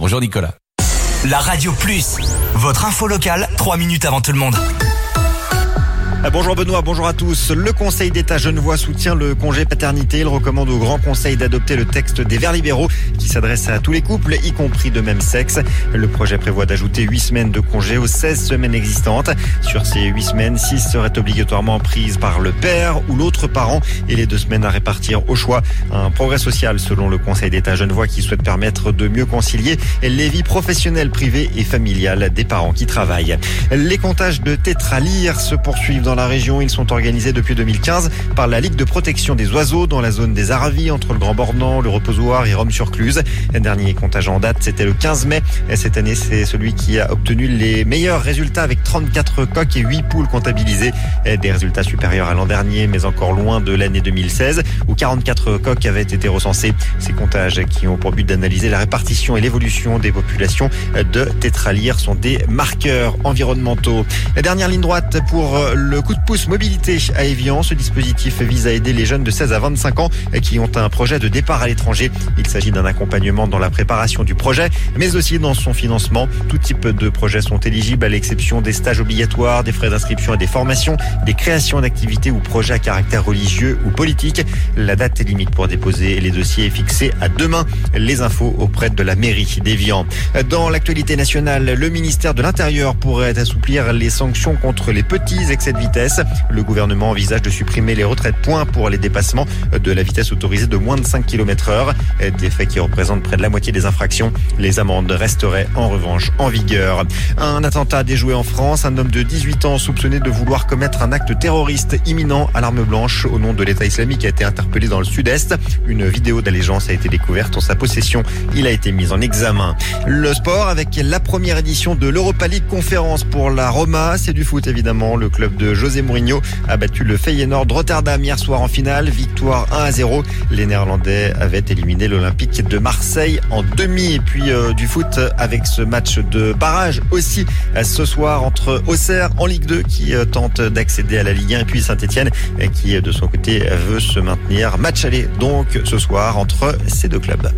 Bonjour Nicolas. La Radio Plus, votre info locale, 3 minutes avant tout le monde. Bonjour Benoît, bonjour à tous. Le Conseil d'État genevois soutient le congé paternité. Il recommande au Grand Conseil d'adopter le texte des Verts libéraux qui s'adresse à tous les couples, y compris de même sexe. Le projet prévoit d'ajouter 8 semaines de congé aux 16 semaines existantes. Sur ces 8 semaines, 6 seraient obligatoirement prises par le père ou l'autre parent et les 2 semaines à répartir au choix. Un progrès social selon le Conseil d'État genevois qui souhaite permettre de mieux concilier les vies professionnelles, privées et familiales des parents qui travaillent. Les comptages de tétralyres se poursuivent dans la région. Ils sont organisés depuis 2015 par la Ligue de protection des oiseaux dans la zone des Aravis entre le Grand Bornand, le Reposoir et Rome-sur-Cluse. Le dernier comptage en date, c'était le 15 mai. Et cette année, c'est celui qui a obtenu les meilleurs résultats avec 34 coqs et 8 poules comptabilisées. Des résultats supérieurs à l'an dernier, mais encore loin de l'année 2016 où 44 coqs avaient été recensés. Ces comptages qui ont pour but d'analyser la répartition et l'évolution des populations de tétralyres sont des marqueurs environnementaux. La dernière ligne droite pour le coup de pouce mobilité à Évian. Ce dispositif vise à aider les jeunes de 16 à 25 ans qui ont un projet de départ à l'étranger. Il s'agit d'un accompagnement dans la préparation du projet, mais aussi dans son financement. Tout type de projets sont éligibles à l'exception des stages obligatoires, des frais d'inscription et des formations, des créations d'activités ou projets à caractère religieux ou politique. La date limite pour déposer les dossiers est fixée à demain. Les infos auprès de la mairie d'Évian. Dans l'actualité nationale, le ministère de l'Intérieur pourrait assouplir les sanctions contre les petits excès de vitesse. Le gouvernement envisage de supprimer les retraits de points pour les dépassements de la vitesse autorisée de moins de 5 km/h. Des faits qui représentent près de la moitié des infractions. Les amendes resteraient en revanche en vigueur. Un attentat déjoué en France. Un homme de 18 ans soupçonné de vouloir commettre un acte terroriste imminent à l'arme blanche au nom de l'État islamique a été interpellé dans le sud-est. Une vidéo d'allégeance a été découverte en sa possession. Il a été mis en examen. Le sport avec la première édition de l'Europa League conférence pour la Roma. C'est du foot évidemment. Le club de José Mourinho a battu le Feyenoord de Rotterdam hier soir en finale. Victoire 1-0. Les Néerlandais avaient éliminé l'Olympique de Marseille en demi. Et puis du foot avec ce match de barrage aussi ce soir entre Auxerre en Ligue 2 qui tente d'accéder à la Ligue 1 et puis Saint-Etienne qui de son côté veut se maintenir. Match aller donc ce soir entre ces deux clubs.